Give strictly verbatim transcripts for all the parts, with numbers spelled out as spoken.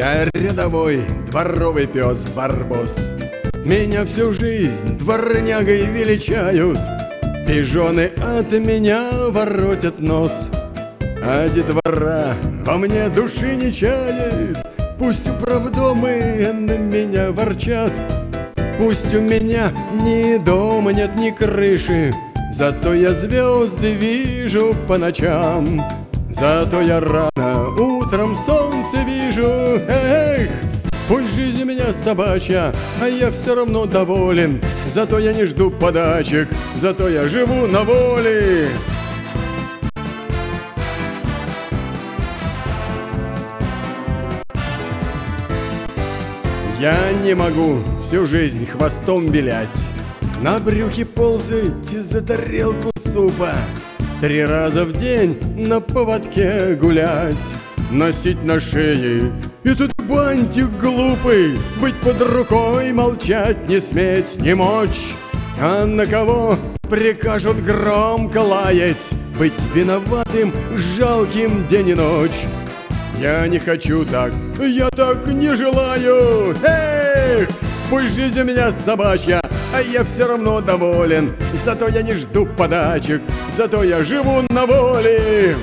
Я рядовой дворовый пес Барбос. Меня всю жизнь дворнягой величают. Пижоны от меня воротят нос, а детвора во мне души не чает. Пусть управдомы на меня ворчат, пусть у меня ни дома нет, ни крыши, зато я звезды вижу по ночам, зато я рано утром солнце вижу. Эх, пусть жизнь у меня собачья, а я все равно доволен, зато я не жду подачек, зато я живу на воле. Я не могу всю жизнь хвостом вилять, на брюхе ползать за тарелку супа, три раза в день на поводке гулять, носить на шее этот бантик глупый, быть под рукой, молчать, не сметь, не мочь, а на кого прикажут громко лаять, быть виноватым, жалким день и ночь. Я не хочу так, я так не желаю. Эх, пусть жизнь у меня собачья, а я все равно доволен, зато я не жду подачек, зато я живу на воле.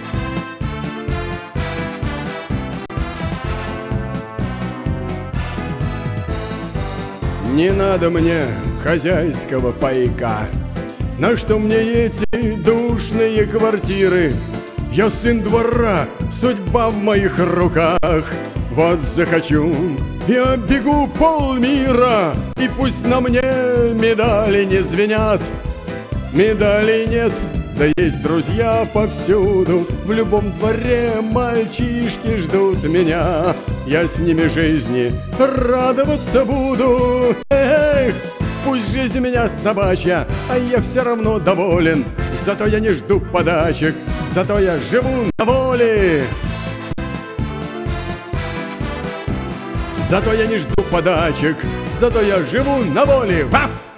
Не надо мне хозяйского пайка, на что мне эти душные квартиры? Я сын двора, судьба в моих руках. Вот захочу, я бегу полмира, и пусть на мне медали не звенят. Медалей нет, да есть друзья повсюду, в любом дворе мальчишки ждут меня. Я с ними жизни радоваться буду. Эх, пусть жизнь у меня собачья, а я все равно доволен, зато я не жду подачек, зато я живу на воле. Зато я не жду подачек, зато я живу на воле. Ваф!